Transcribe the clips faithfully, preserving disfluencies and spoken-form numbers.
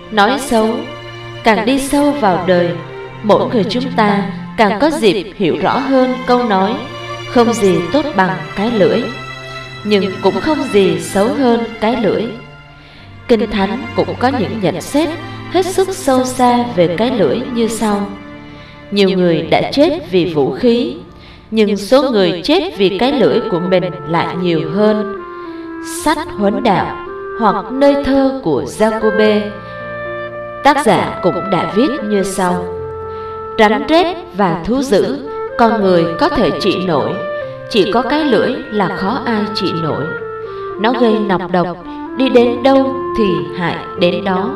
Nói xấu, càng đi sâu vào đời, mỗi người chúng ta càng có dịp hiểu rõ hơn câu nói không gì tốt bằng cái lưỡi, nhưng cũng không gì xấu hơn cái lưỡi. Kinh Thánh cũng có những nhận xét hết sức sâu xa về cái lưỡi như sau: nhiều người đã chết vì vũ khí, nhưng số người chết vì cái lưỡi của mình lại nhiều hơn. Sách Huấn Đạo hoặc nơi thơ của Giacôbê, tác giả cũng đã viết như sau: rắn rết và thú dữ con người có thể trị nổi, chỉ có cái lưỡi là khó ai trị nổi. Nó gây nọc độc, đi đến đâu thì hại đến đó.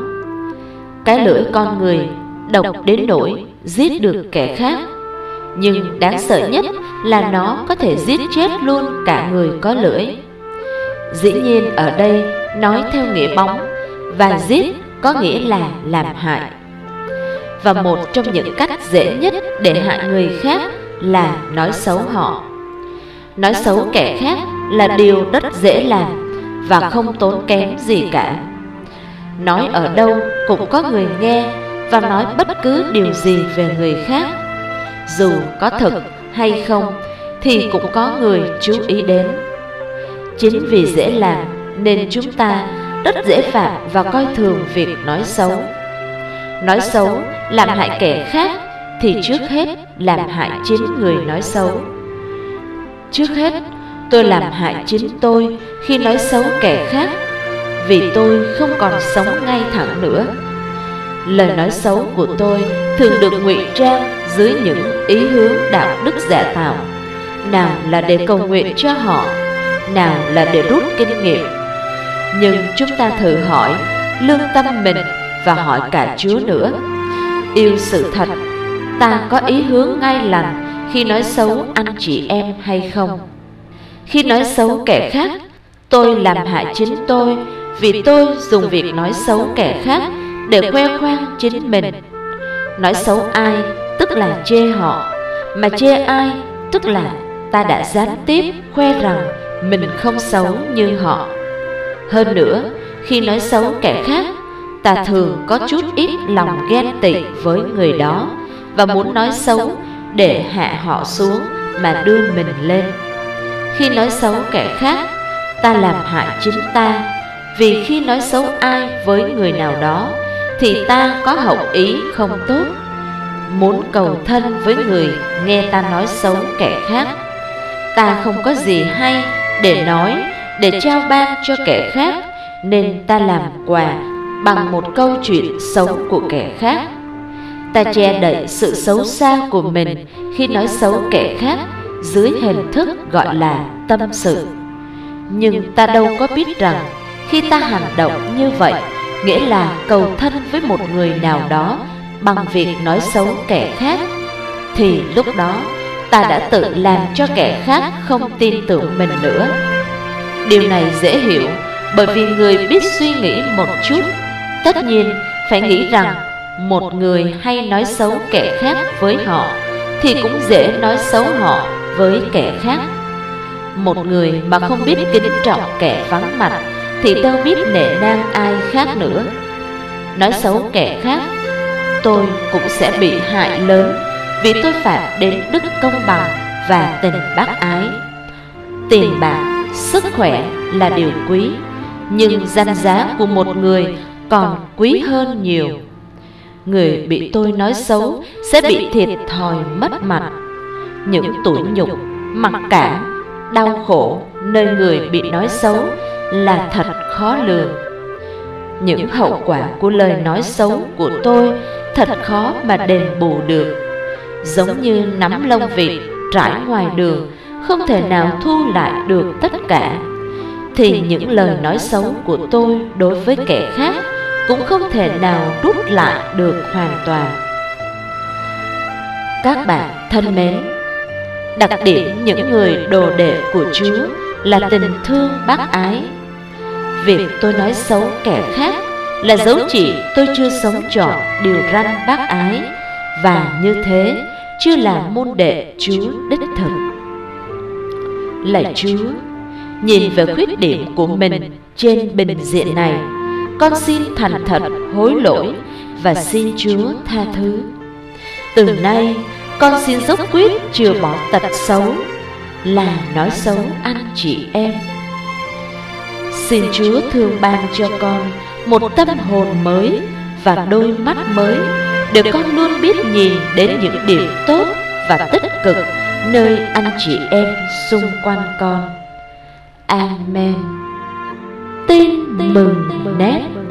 Cái lưỡi con người độc đến nỗi giết được kẻ khác, nhưng đáng sợ nhất là nó có thể giết chết luôn cả người có lưỡi. Dĩ nhiên ở đây nói theo nghĩa bóng, và giết có nghĩa là làm hại. Và một trong những cách dễ nhất để hại người khác là nói xấu họ. Nói xấu kẻ khác là điều rất dễ làm và không tốn kém gì cả. Nói ở đâu cũng có người nghe, và nói bất cứ điều gì về người khác, dù có thật hay không, thì cũng có người chú ý đến. Chính vì dễ làm nên chúng ta rất dễ phạm và coi thường việc nói xấu. Nói xấu làm hại kẻ khác thì trước hết làm hại chính người nói xấu. Trước hết, tôi làm hại chính tôi khi nói xấu kẻ khác, vì tôi không còn sống ngay thẳng nữa. Lời nói xấu của tôi thường được ngụy trang dưới những ý hướng đạo đức giả tạo, nào là để cầu nguyện cho họ, nào là để rút kinh nghiệm. Nhưng chúng ta thử hỏi lương tâm mình và hỏi cả Chúa nữa: yêu sự thật, ta có ý hướng ngay lành khi nói xấu anh chị em hay không? Khi nói xấu kẻ khác, tôi làm hại chính tôi, vì tôi dùng việc nói xấu kẻ khác để khoe khoang chính mình. Nói xấu ai tức là chê họ, mà chê ai tức là ta đã gián tiếp khoe rằng mình không xấu như họ. Hơn nữa, khi nói xấu kẻ khác, ta thường có chút ít lòng ghen tị với người đó và muốn nói xấu để hạ họ xuống mà đưa mình lên. Khi nói xấu kẻ khác, ta làm hại chính ta, vì khi nói xấu ai với người nào đó thì ta có hậu ý không tốt, muốn cầu thân với người nghe ta nói xấu kẻ khác. Ta không có gì hay để nói, để trao ban cho kẻ khác, nên ta làm quà bằng một câu chuyện xấu của kẻ khác. Ta che đậy sự xấu xa của mình khi nói xấu kẻ khác dưới hình thức gọi là tâm sự. Nhưng ta đâu có biết rằng khi ta hành động như vậy nghĩa là cầu thân với một người nào đó bằng việc nói xấu kẻ khác, thì lúc đó ta đã tự làm cho kẻ khác không tin tưởng mình nữa. Điều này dễ hiểu, bởi vì người biết suy nghĩ một chút tất nhiên phải nghĩ rằng một người hay nói xấu kẻ khác với họ thì cũng dễ nói xấu họ với kẻ khác. Một người mà không biết kính trọng kẻ vắng mặt thì đâu biết nể nang ai khác nữa. Nói xấu kẻ khác, tôi cũng sẽ bị hại lớn, vì tôi phạm đến đức công bằng và tình bác ái. Tiền bạc, sức khỏe là điều quý, nhưng danh giá của một người còn quý hơn nhiều. Người bị tôi nói xấu sẽ bị thiệt thòi mất mặt. Những tủi nhục, mặc cảm, đau khổ nơi người bị nói xấu là thật khó lường. Những hậu quả của lời nói xấu của tôi thật khó mà đền bù được. Giống như nắm lông vịt trải ngoài đường không thể nào thu lại được tất cả, thì những lời nói xấu của tôi đối với kẻ khác cũng không thể nào rút lại được hoàn toàn. Các bạn thân mến, đặc điểm những người đồ đệ của Chúa là tình thương bác ái. Việc tôi nói xấu kẻ khác là dấu chỉ tôi chưa sống trọn điều răn bác ái, và như thế chưa là môn đệ Chúa đích thực. Lạy Chúa, nhìn về khuyết điểm của mình trên bình diện này, con xin thành thật hối lỗi và xin Chúa tha thứ. Từ nay con xin dốc quyết chừa bỏ tật xấu là nói xấu anh chị em. Xin Chúa thương ban cho con một tâm hồn mới và đôi mắt mới, để con luôn biết nhìn đến những điểm tốt và tích cực nơi anh chị em xung quanh con. Amen. Tin mừng nét.